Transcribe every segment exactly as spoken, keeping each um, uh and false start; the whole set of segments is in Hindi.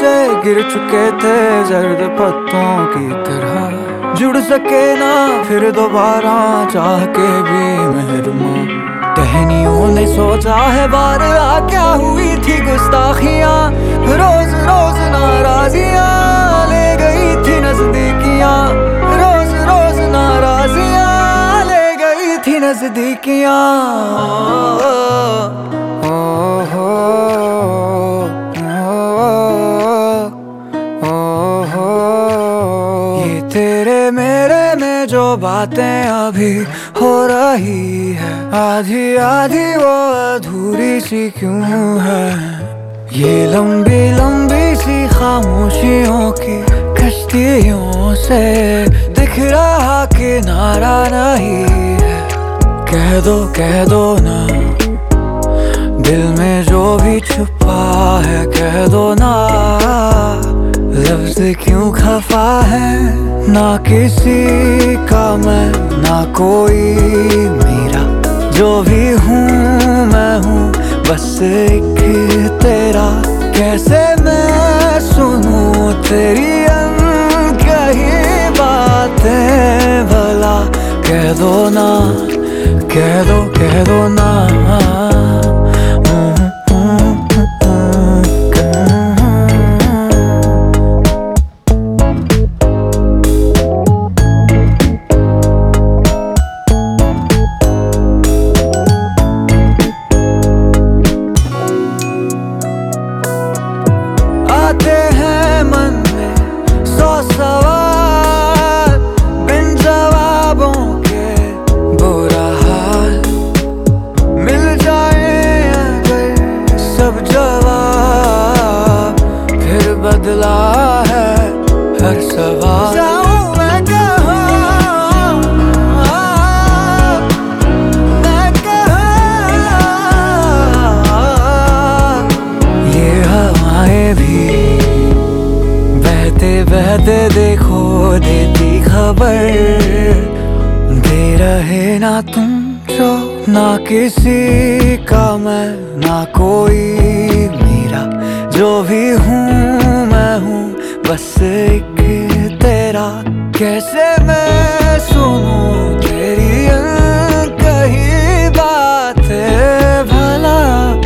से गिर चुके थे जर्द पत्तों की तरह, जुड़ सके ना फिर दोबारा चाह के भी महरमा। टहनियों ने सोचा है बार आ क्या हुई थी गुस्ताखियां, रोज रोज नाराजियां ले गई थी नजदीकियां, रोज रोज नाराजियां ले गई थी नजदीकियां। तेरे मेरे में जो बातें अभी हो रही है, आधी आधी वो अधूरी सी क्यों है। ये लंबी लंबी सी खामोशियों की कश्तियों से दिख रहा किनारा नहीं है। कह दो कह दो ना दिल में जो भी छुपा है, कह दो ना लफ्ज़ क्यों खफा है। ना किसी का मैं ना कोई मेरा, जो भी हूँ मैं हूँ बस एक तेरा। कैसे मैं सुनूं तेरी अनकही बातें भला, कह दो ना कह दो कह दो ना। आते हैं मन में सौ सवाल बिन जवाबों के, बुरा हाल मिल जाए अगर सब जवाब, फिर बदला है हर सवाल। जाऊं मैं कहाँ मैं कहाँ, ये हवाएं भी बहते बहते देखो देती खबर। दे रहे ना तुम जो, ना किसी का मैं ना कोई मेरा, जो भी हूँ मैं हूँ बस एक तेरा। कैसे मैं सुनूं तेरी अनकही बातें भला,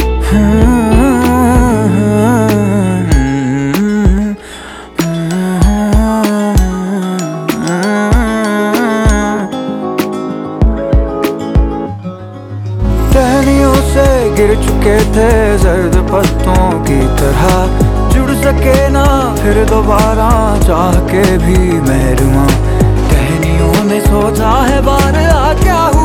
टहनियों से गिर चुके थे जर्द पत्तों की तरह, जुड़ सके ना फिर दोबारा चाह के भी महरमा। टहनियों ने सोचा है बार आ क्या हुआ